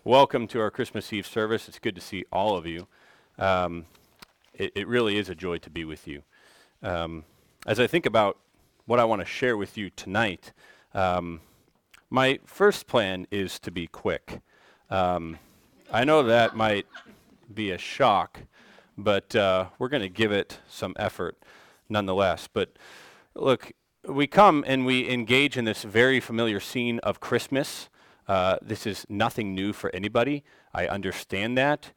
Welcome to our Christmas Eve service. It's good to see all of you. It really is a joy to be with you. As I think about what I want to share with you tonight, my first plan is to be quick. I know that might be a shock, but we're going to give it some effort nonetheless. But look, we come and we engage in this very familiar scene of Christmas. This is nothing new for anybody. I understand that.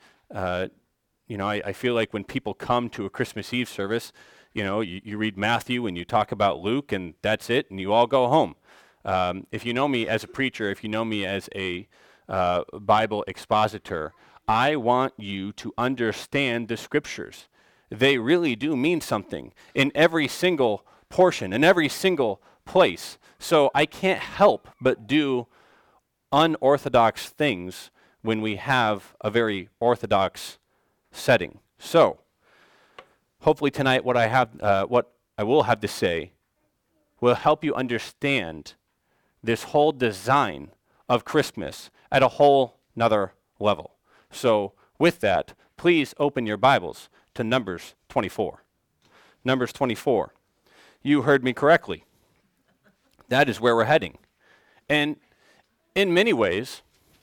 I feel like when people come to a Christmas Eve service, you read Matthew and you talk about Luke and that's it, and you all go home. If you know me as a preacher, if you know me as a Bible expositor, I want you to understand the scriptures. They really do mean something in every single portion, in every single place. So I can't help but do unorthodox things when we have a very orthodox setting. So, hopefully tonight what I will have to say will help you understand this whole design of Christmas at a whole nother level. So, with that, please open your Bibles to Numbers 24. Numbers 24. You heard me correctly. That is where we're heading. And in many ways,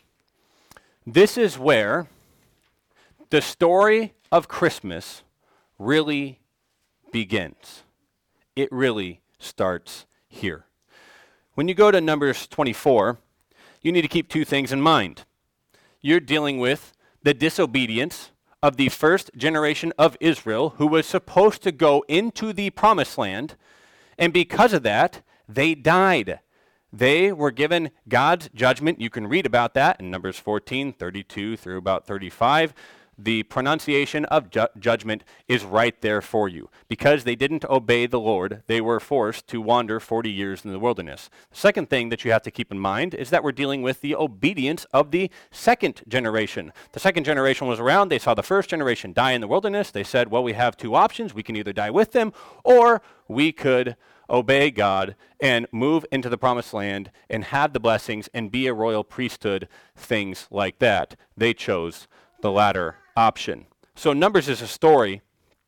this is where the story of Christmas really begins. It really starts here. When you go to Numbers 24, you need to keep two things in mind. You're dealing with the disobedience of the first generation of Israel who was supposed to go into the promised land, and because of that, they died. They were given God's judgment. You can read about that in Numbers 14, 32 through about 35. The pronunciation of judgment is right there for you. Because they didn't obey the Lord, they were forced to wander 40 years in the wilderness. The second thing that you have to keep in mind is that we're dealing with the obedience of the second generation. The second generation was around. They saw the first generation die in the wilderness. They said, well, we have two options. We can either die with them, or we could obey God and move into the promised land and have the blessings and be a royal priesthood, things like that. They chose the latter option. So Numbers is a story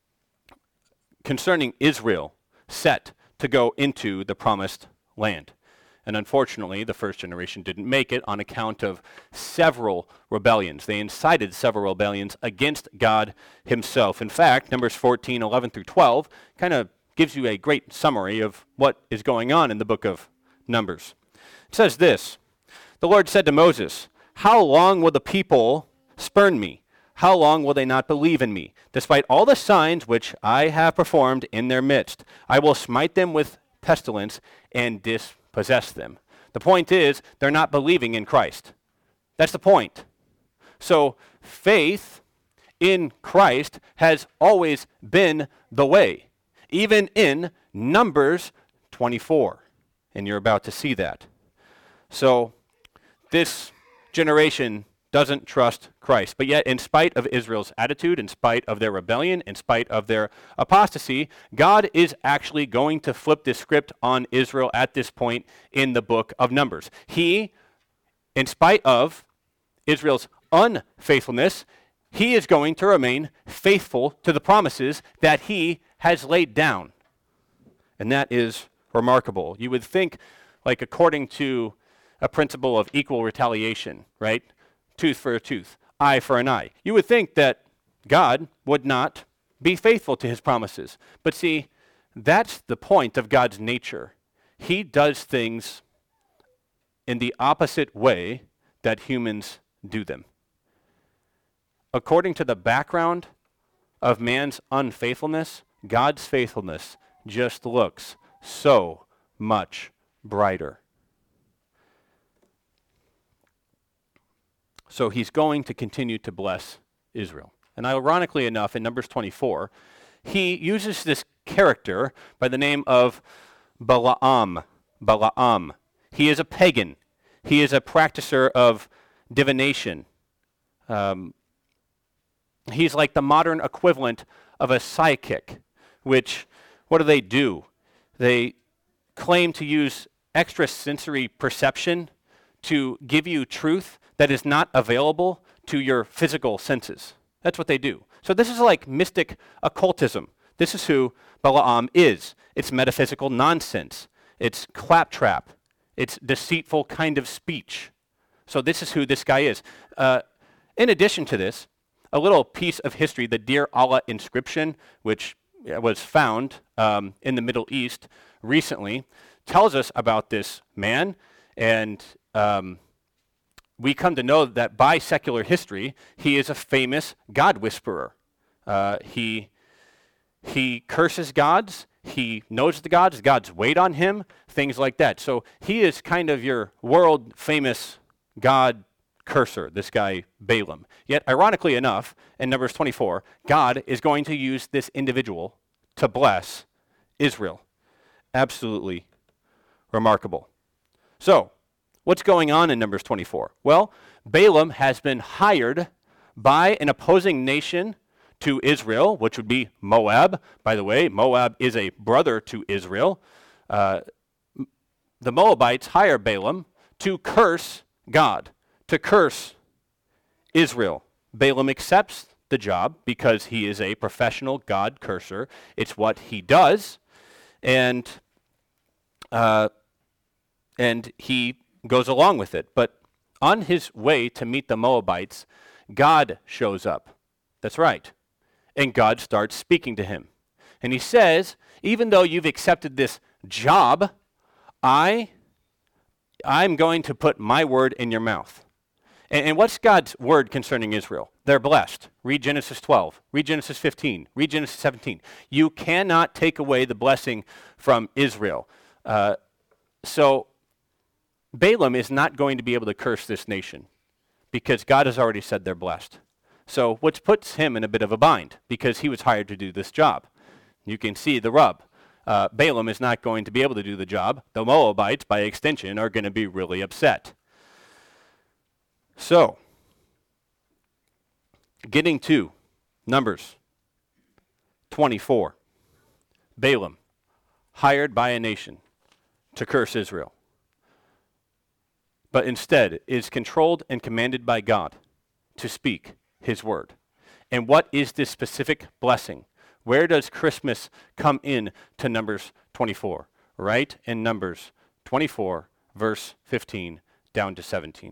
concerning Israel set to go into the promised land. And unfortunately, the first generation didn't make it on account of several rebellions. They incited several rebellions against God himself. In fact, Numbers 14, 11 through 12 kind of gives you a great summary of what is going on in the book of Numbers. It says this: the Lord said to Moses, "How long will the people spurn me? How long will they not believe in me? Despite all the signs which I have performed in their midst, I will smite them with pestilence and dispossess them." The point is, they're not believing in Christ. That's the point. So faith in Christ has always been the way. Even in Numbers 24. And you're about to see that. So this generation doesn't trust Christ. But yet, in spite of Israel's attitude, in spite of their rebellion, in spite of their apostasy, God is actually going to flip the script on Israel at this point in the book of Numbers. He, in spite of Israel's unfaithfulness, he is going to remain faithful to the promises that he has laid down. And that is remarkable. You would think, like according to a principle of equal retaliation, right? Tooth for a tooth, eye for an eye. You would think that God would not be faithful to his promises. But see, that's the point of God's nature. He does things in the opposite way that humans do them. According to the background of man's unfaithfulness, God's faithfulness just looks so much brighter. So he's going to continue to bless Israel. And ironically enough, in Numbers 24, he uses this character by the name of Balaam. Balaam. He is a pagan. He is a practicer of divination. He's like the modern equivalent of a psychic, which, what do? They claim to use extrasensory perception to give you truth that is not available to your physical senses. That's what they do. So this is like mystic occultism. This is who Balaam is. It's metaphysical nonsense. It's claptrap. It's deceitful kind of speech. So this is who this guy is. In addition to this, a little piece of history, the Deir Allah inscription, which was found in the Middle East recently, tells us about this man, and we come to know that by secular history, he is a famous God whisperer. He curses gods. He knows the gods wait on him, things like that. So he is kind of your world famous God cursor, this guy Balaam. Yet, ironically enough, in Numbers 24, God is going to use this individual to bless Israel. Absolutely remarkable. So, what's going on in Numbers 24? Well, Balaam has been hired by an opposing nation to Israel, which would be Moab. By the way, Moab is a brother to Israel. The Moabites hire Balaam to curse God, to curse Israel. Balaam accepts the job because he is a professional God curser. It's what he does, and he goes along with it. But on his way to meet the Moabites, God shows up. That's right. And God starts speaking to him. And he says, even though you've accepted this job, I'm going to put my word in your mouth. And what's God's word concerning Israel? They're blessed. Read Genesis 12. Read Genesis 15. Read Genesis 17. You cannot take away the blessing from Israel. So Balaam is not going to be able to curse this nation because God has already said they're blessed. So which puts him in a bit of a bind because he was hired to do this job. You can see the rub. Balaam is not going to be able to do the job. The Moabites, by extension, are going to be really upset. So, getting to Numbers 24. Balaam, hired by a nation to curse Israel, but instead is controlled and commanded by God to speak his word. And what is this specific blessing? Where does Christmas come in to Numbers 24? Right in Numbers 24, verse 15 down to 17.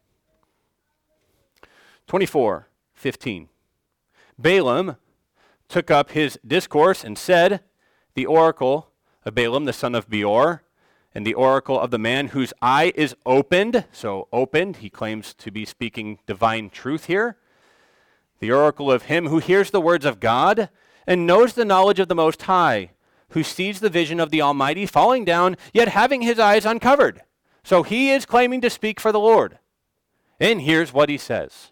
24:15. Balaam took up his discourse and said, the oracle of Balaam, the son of Beor, and the oracle of the man whose eye is opened. So opened, he claims to be speaking divine truth here. The oracle of him who hears the words of God and knows the knowledge of the Most High, who sees the vision of the Almighty falling down, yet having his eyes uncovered. So he is claiming to speak for the Lord. And here's what he says.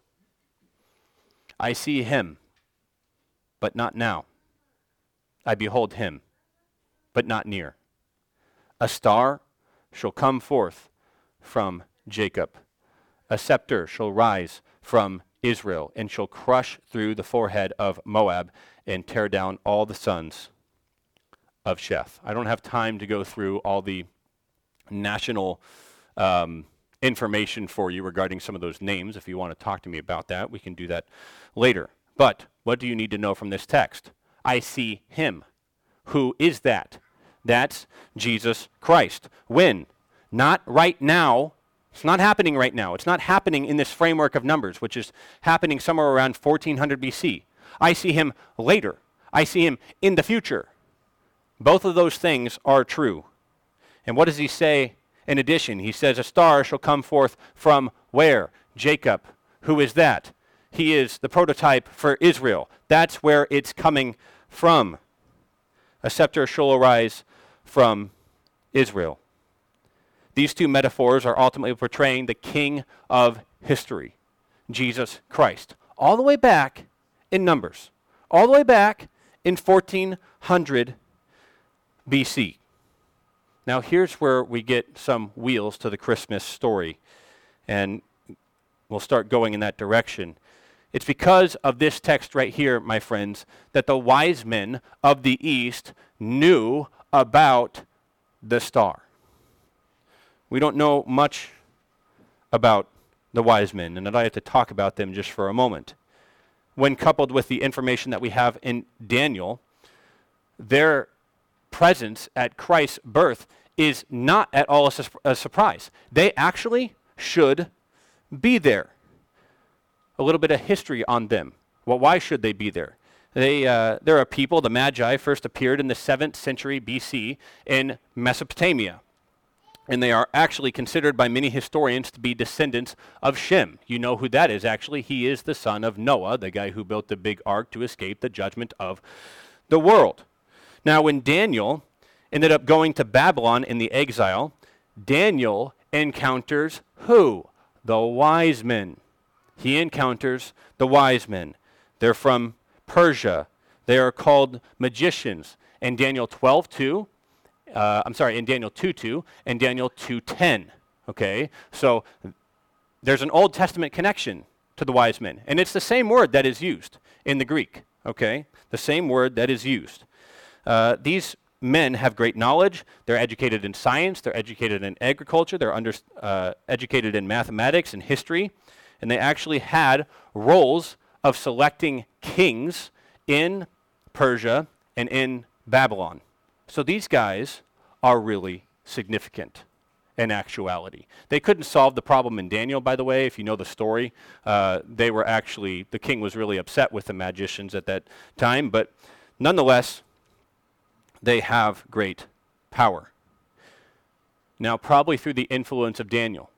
I see him, but not now. I behold him, but not near. A star shall come forth from Jacob. A scepter shall rise from Israel, and shall crush through the forehead of Moab, and tear down all the sons of Sheth. I don't have time to go through all the national information for you regarding some of those names. If you want to talk to me about that, we can do that later. But what do you need to know from this text? I see him. Who is that? That's Jesus Christ. When? Not right now. It's not happening right now. It's not happening in this framework of Numbers, which is happening somewhere around 1400 BC. I see him later. I see him in the future. Both of those things are true. And what does he say in addition? He says, a star shall come forth from where? Jacob. Who is that? He is the prototype for Israel. That's where it's coming from. A scepter shall arise from Israel. These two metaphors are ultimately portraying the king of history, Jesus Christ, all the way back in Numbers, all the way back in 1400 BC. Now here's where we get some wheels to the Christmas story, and we'll start going in that direction. It's because of this text right here, my friends, that the wise men of the East knew about the star. We don't know much about the wise men, and I'd like to talk about them just for a moment. When coupled with the information that we have in Daniel, their presence at Christ's birth is not at all a surprise. They actually should be there. A little bit of history on them. Well, why should they be there? They're a people, the Magi first appeared in the 7th century BC in Mesopotamia. And they are actually considered by many historians to be descendants of Shem. You know who that is, actually. He is the son of Noah, the guy who built the big ark to escape the judgment of the world. Now, when Daniel ended up going to Babylon in the exile, Daniel encounters who? The wise men. He encounters the wise men. They're from Persia. They are called magicians. In Daniel 12:2, in Daniel 2:2 and Daniel 2:10. Okay, so there's an Old Testament connection to the wise men, and it's the same word that is used in the Greek. Okay, the same word that is used. These men have great knowledge. They're educated in science. They're educated in agriculture. They're educated in mathematics and history. And they actually had roles of selecting kings in Persia and in Babylon. So these guys are really significant in actuality. They couldn't solve the problem in Daniel, by the way, if you know the story. The king was really upset with the magicians at that time, but nonetheless, they have great power. Now, probably through the influence of Daniel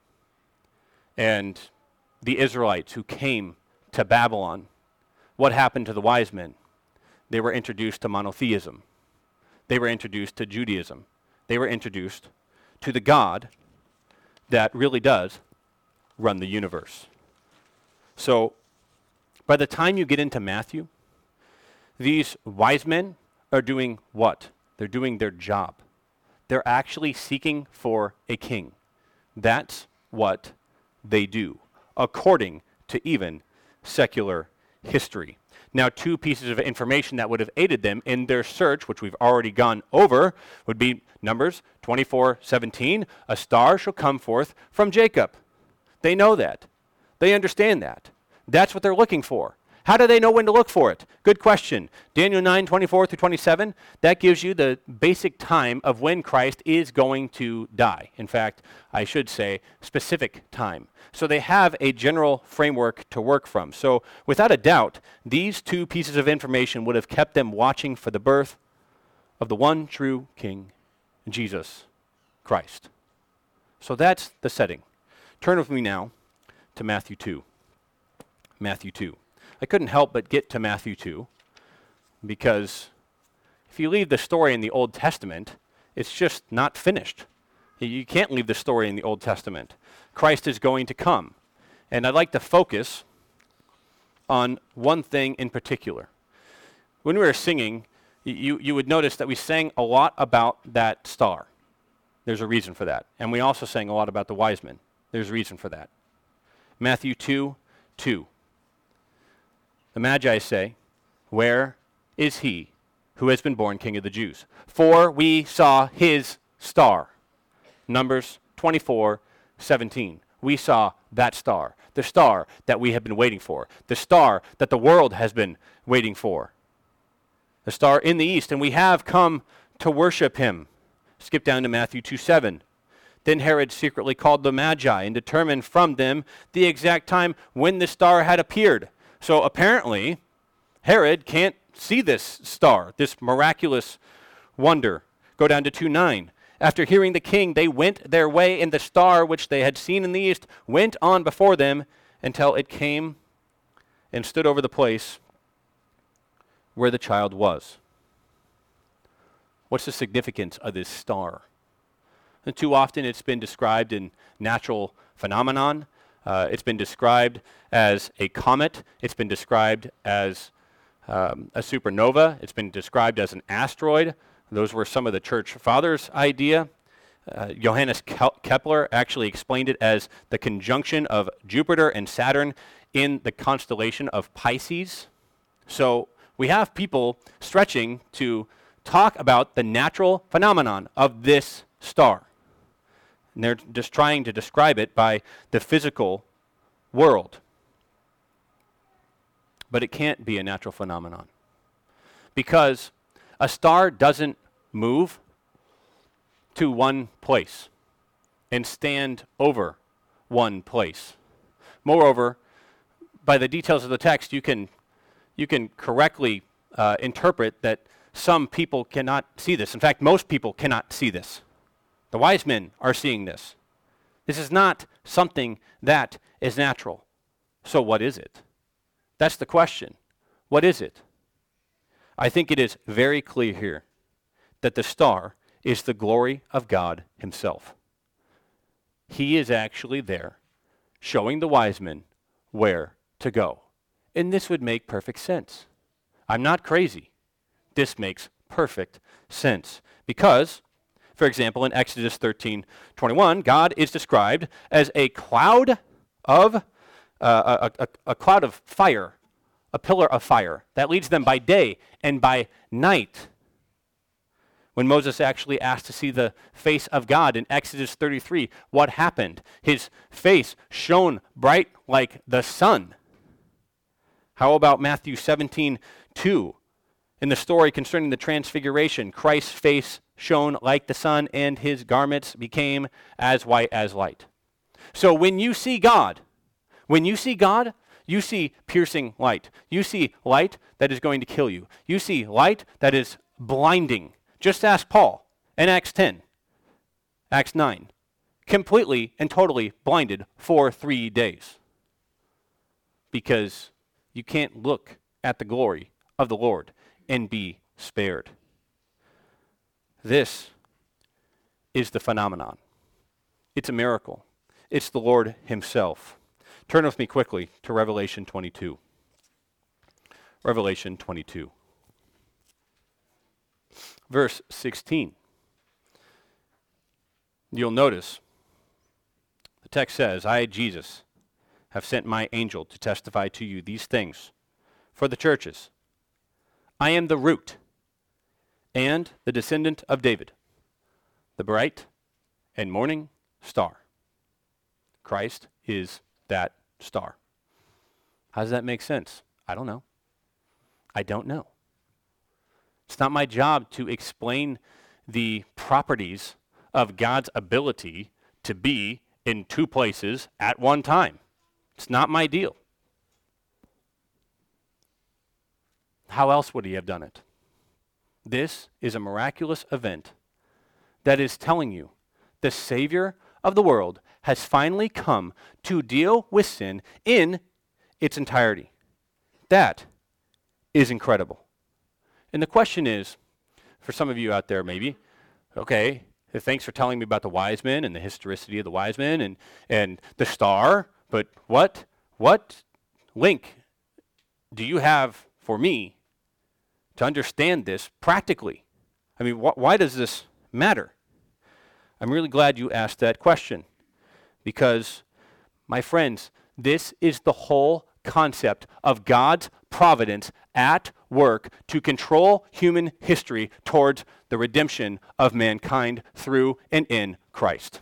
and the Israelites who came to Babylon, what happened to the wise men? They were introduced to monotheism. They were introduced to Judaism. They were introduced to the God that really does run the universe. So, by the time you get into Matthew, these wise men are doing what? They're doing their job. They're actually seeking for a king. That's what they do, according to even secular history. Now, two pieces of information that would have aided them in their search, which we've already gone over, would be Numbers 24:17. A star shall come forth from Jacob. They know that. They understand that. That's what they're looking for. How do they know when to look for it? Good question. Daniel 9:24-27, that gives you the basic time of when Christ is going to die. In fact, I should say specific time. So they have a general framework to work from. So without a doubt, these two pieces of information would have kept them watching for the birth of the one true King, Jesus Christ. So that's the setting. Turn with me now to Matthew 2. Matthew 2. I couldn't help but get to Matthew 2 because if you leave the story in the Old Testament, it's just not finished. You can't leave the story in the Old Testament. Christ is going to come. And I'd like to focus on one thing in particular. When we were singing, you would notice that we sang a lot about that star. There's a reason for that. And we also sang a lot about the wise men. There's a reason for that. Matthew 2:2. The Magi say, "Where is he who has been born King of the Jews? For we saw his star." Numbers 24:17. We saw that star, the star that we have been waiting for, the star that the world has been waiting for, the star in the east, and we have come to worship him. Skip down to Matthew 2:7. Then Herod secretly called the Magi and determined from them the exact time when the star had appeared. So apparently, Herod can't see this star, this miraculous wonder. Go down to 2:9. After hearing the king, they went their way, and the star which they had seen in the east went on before them until it came and stood over the place where the child was. What's the significance of this star? And too often it's been described in natural phenomenon. It's been described as a comet. It's been described as a supernova. It's been described as an asteroid. Those were some of the church fathers' idea. Johannes Kepler actually explained it as the conjunction of Jupiter and Saturn in the constellation of Pisces. So we have people stretching to talk about the natural phenomenon of this star. And they're just trying to describe it by the physical world. But it can't be a natural phenomenon, because a star doesn't move to one place and stand over one place. Moreover, by the details of the text, you can correctly interpret that some people cannot see this. In fact, most people cannot see this. The wise men are seeing this. This is not something that is natural. So what is it? That's the question. What is it? I think it is very clear here that the star is the glory of God himself. He is actually there showing the wise men where to go. And this would make perfect sense. I'm not crazy. This makes perfect sense. Because, for example, in Exodus 13:21, God is described as a cloud of a cloud of fire, a pillar of fire that leads them by day and by night. When Moses actually asked to see the face of God in Exodus 33, what happened? His face shone bright like the sun. How about Matthew 17:2? In the story concerning the transfiguration, Christ's face shone like the sun and his garments became as white as light. So when you see God, you see piercing light. You see light that is going to kill you. You see light that is blinding. Just ask Paul in Acts 10, Acts 9. Completely and totally blinded for 3 days. Because you can't look at the glory of the Lord and be spared. This is the phenomenon. It's a miracle. It's the Lord himself. Turn with me quickly to Revelation 22. Revelation 22. Verse 16. You'll notice the text says, I, Jesus, have sent my angel to testify to you these things for the churches. I am the root and the descendant of David, the bright and morning star. Christ is that star. How does that make sense? I don't know. I don't know. It's not my job to explain the properties of God's ability to be in two places at one time. It's not my deal. How else would he have done it? This is a miraculous event that is telling you the Savior of the world has finally come to deal with sin in its entirety. That is incredible. And the question is, for some of you out there maybe, okay, thanks for telling me about the wise men and the historicity of the wise men and the star, but what link do you have for me to understand this practically? I mean, why does this matter? I'm really glad you asked that question because, my friends, this is the whole concept of God's providence at work to control human history towards the redemption of mankind through and in Christ.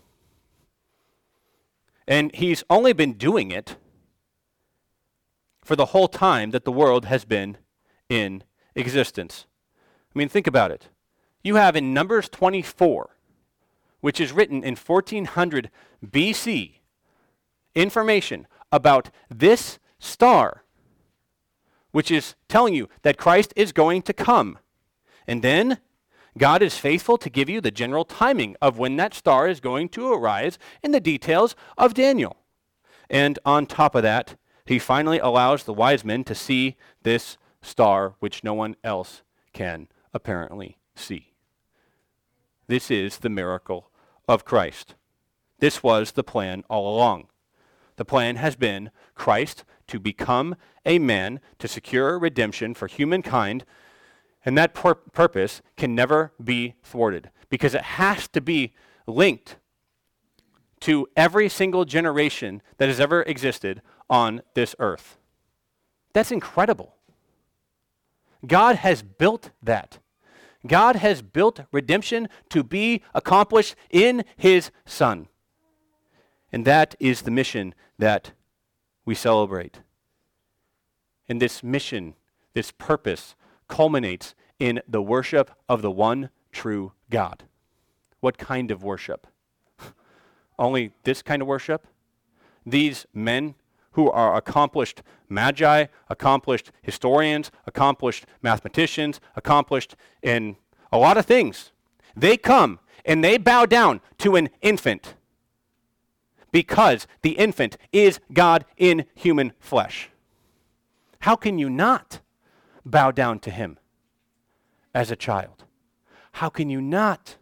And he's only been doing it for the whole time that the world has been in existence. I mean, think about it. You have in Numbers 24, which is written in 1400 BC, information about this star, which is telling you that Christ is going to come. And then God is faithful to give you the general timing of when that star is going to arise in the details of Daniel. And on top of that, he finally allows the wise men to see this star, which no one else can apparently see. This is the miracle of Christ. This was the plan all along. The plan has been Christ to become a man to secure redemption for humankind, and that purpose can never be thwarted because it has to be linked to every single generation that has ever existed on this earth. That's incredible. God has built that. God has built redemption to be accomplished in his Son. And that is the mission that we celebrate. And this mission, this purpose, culminates in the worship of the one true God. What kind of worship? Only this kind of worship? These men who are accomplished magi, accomplished historians, accomplished mathematicians, accomplished in a lot of things, they come and they bow down to an infant because the infant is God in human flesh. How can you not bow down to him as a child? How can you not?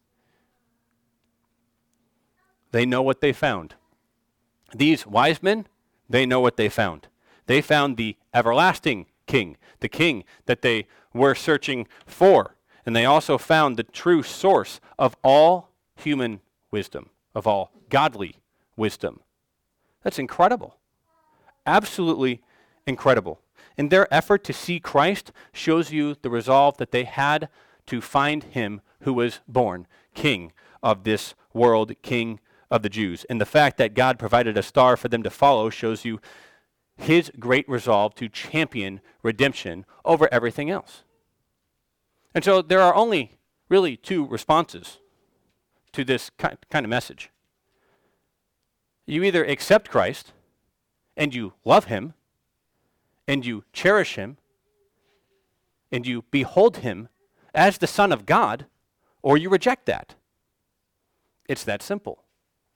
They know what they found. These wise men, they know what they found. They found the everlasting king, the king that they were searching for. And they also found the true source of all human wisdom, of all godly wisdom. That's incredible. Absolutely incredible. And their effort to see Christ shows you the resolve that they had to find him who was born, king of this world, king of the Jews. And the fact that God provided a star for them to follow shows you his great resolve to champion redemption over everything else. And so there are only really two responses to this kind of message. You either accept Christ and you love him and you cherish him and you behold him as the Son of God, or you reject that. It's that simple.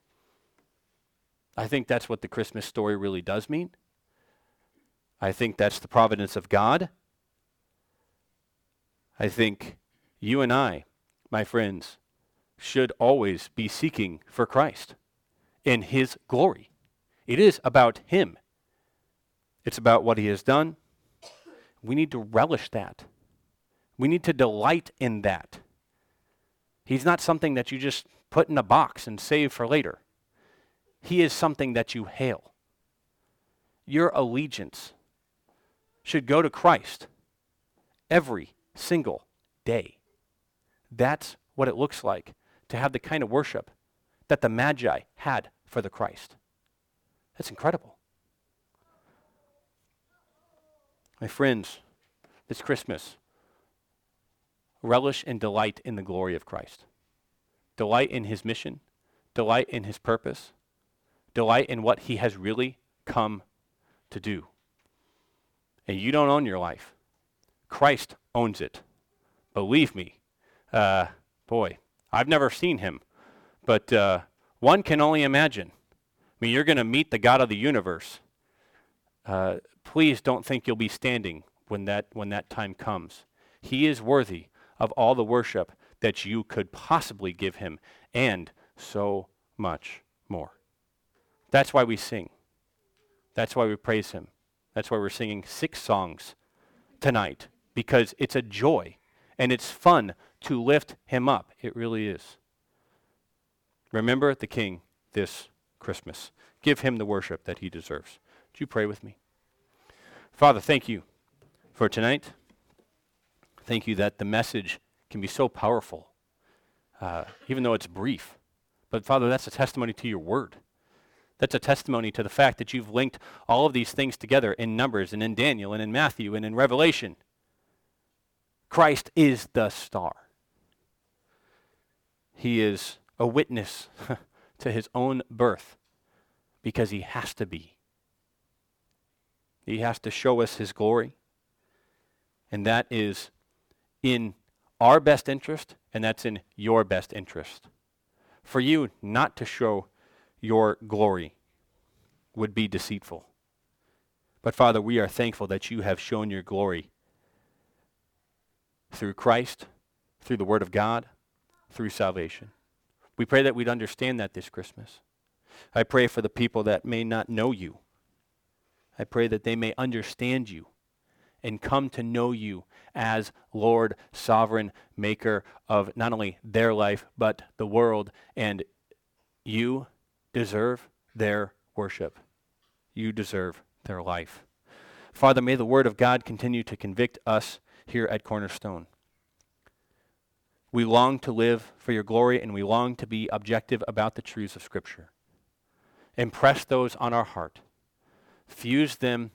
I think that's what the Christmas story really does mean. I think that's the providence of God. I think you and I, my friends, should always be seeking for Christ in his glory. It is about him. It's about what he has done. We need to relish that. We need to delight in that. He's not something that you just put in a box and save for later. He is something that you hail. Your allegiance should go to Christ every single day. That's what it looks like to have the kind of worship that the Magi had for the Christ. That's incredible. My friends, this Christmas, relish and delight in the glory of Christ. Delight in his mission. Delight in his purpose. Delight in what he has really come to do. And you don't own your life. Christ owns it. Believe me. Boy, I've never seen him, but one can only imagine. I mean, you're going to meet the God of the universe. Please don't think you'll be standing when that time comes. He is worthy of all the worship that you could possibly give him, and so much more. That's why we sing. That's why we praise him. That's why we're singing 6 songs tonight, because it's a joy and it's fun to lift him up. It really is. Remember the King this Christmas. Give him the worship that he deserves. Would you pray with me? Father, thank you for tonight. Thank you that the message can be so powerful, even though it's brief. But Father, that's a testimony to your word. That's a testimony to the fact that you've linked all of these things together in Numbers and in Daniel and in Matthew and in Revelation. Christ is the star. He is a witness to his own birth because he has to be. He has to show us his glory. And that is in our best interest, and that's in your best interest. For you not to show your glory would be deceitful. But Father, we are thankful that you have shown your glory through Christ, through the Word of God, through salvation. We pray that we'd understand that this Christmas. I pray for the people that may not know you. I pray that they may understand you and come to know you as Lord, sovereign maker of not only their life, but the world. And you deserve their worship. You deserve their life. Father, may the word of God continue to convict us here at Cornerstone. We long to live for your glory, and we long to be objective about the truths of Scripture. Impress those on our heart Fuse them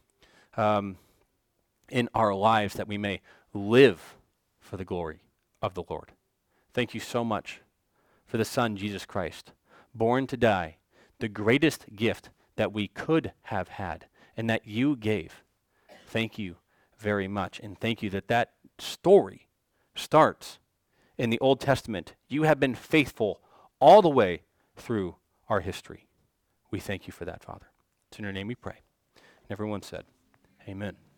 in our lives that we may live for the glory of the Lord. Thank you so much for the Son, Jesus Christ, born to die, the greatest gift that we could have had and that you gave. Thank you very much. And thank you that that story starts in the Old Testament. You have been faithful all the way through our history. We thank you for that, Father. It's in your name we pray. And everyone said, amen.